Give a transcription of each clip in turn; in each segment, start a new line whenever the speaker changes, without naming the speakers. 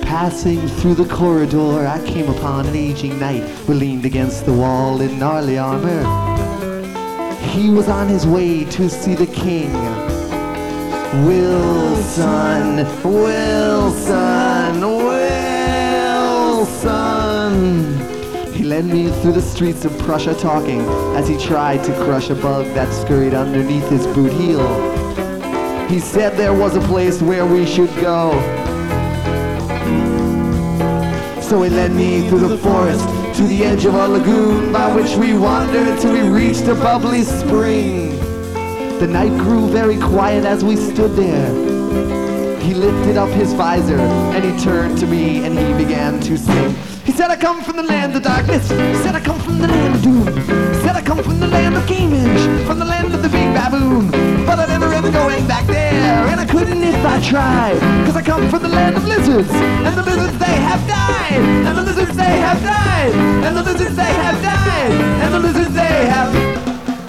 Passing through the corridor, I came upon an aging knight who leaned against the wall in gnarly armor. He was on his way to see the king. Wilson, Wilson, Wilson. He led me through the streets of Prussia talking as he tried to crush a bug that scurried underneath his boot heel. He said there was a place where we should go. So he led me through the forest to the edge of a lagoon by which we wandered till we reached a bubbly spring. The night grew very quiet as we stood there. He lifted up his visor and he turned to me and he began to sing. He said, I come from the land of darkness. He said, I come from the land of doom. He said, I come from the land of gamage, from the land of the big baboon. But I never ever going back there, and I couldn't if I tried. Cause I come from the land of lizards, and the lizards they have died. And the lizards they have died. And the lizards they have died. And the lizards they have died.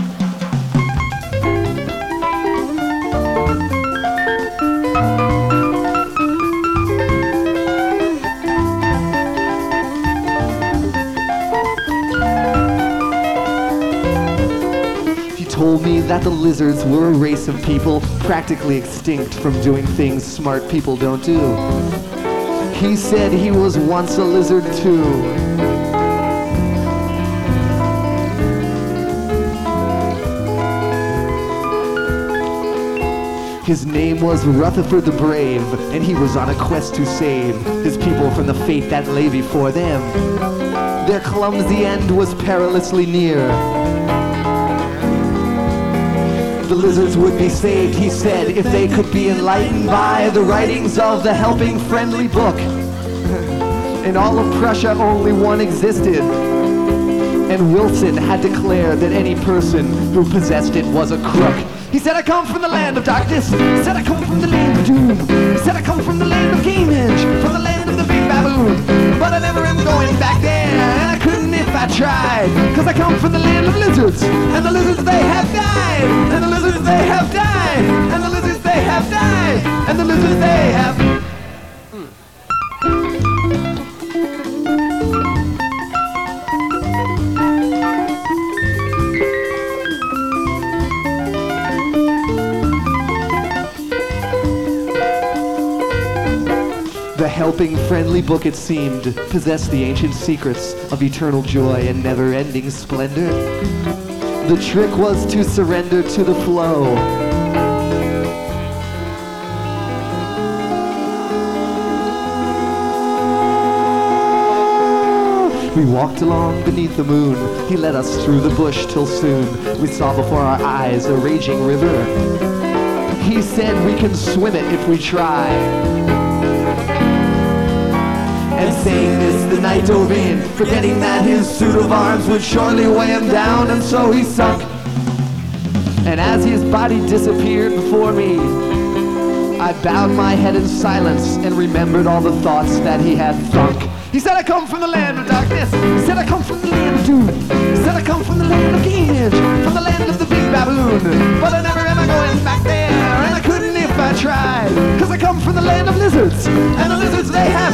Told me that the lizards were a race of people practically extinct from doing things smart people don't do. He said he was once a lizard too. His name was Rutherford the Brave, and he was on a quest to save his people from the fate that lay before them. Their clumsy end was perilously near. The lizards would be saved, he said, if they could be enlightened by the writings of the helping friendly book. In all of Prussia, only one existed, and Wilson had declared that any person who possessed it was a crook. He said, I come from the land of darkness. He said, I come from the land of doom. He said, I come from the land of gamage, from the land of the big baboon. But I never am going back there, and I couldn't if I tried. Cause I come from the land of lizards, and the lizards they have died. And the lizards they have died. And the lizards they have died. And the lizards they have The helping friendly book, it seemed, possessed the ancient secrets of eternal joy and never-ending splendor. The trick was to surrender to the flow. We walked along beneath the moon. He led us through the bush till soon we saw before our eyes a raging river. He said we can swim it if we try. And saying this, the knight dove in, forgetting that his suit of arms would surely weigh him down, and so he sunk. And as his body disappeared before me, I bowed my head in silence and remembered all the thoughts that he had thunk. He said, I come from the land of darkness. He said, I come from the land of doom. He said, I come from the land of gamage, from the land of the big baboon. But I never am I going back there, and I couldn't if I tried. Cause I come from the land of lizards, and the lizards they have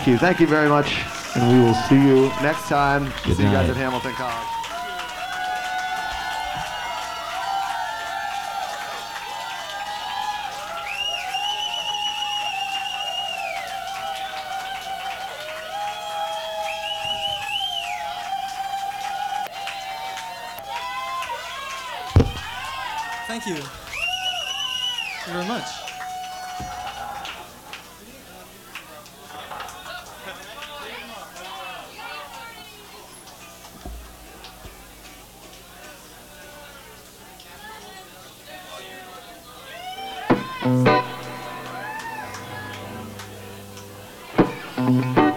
Thank you. Thank you very much. And we will see you next time.
Good
See you guys
night.
at Hamilton College.
Thank you. Thank you very much.
Thank you.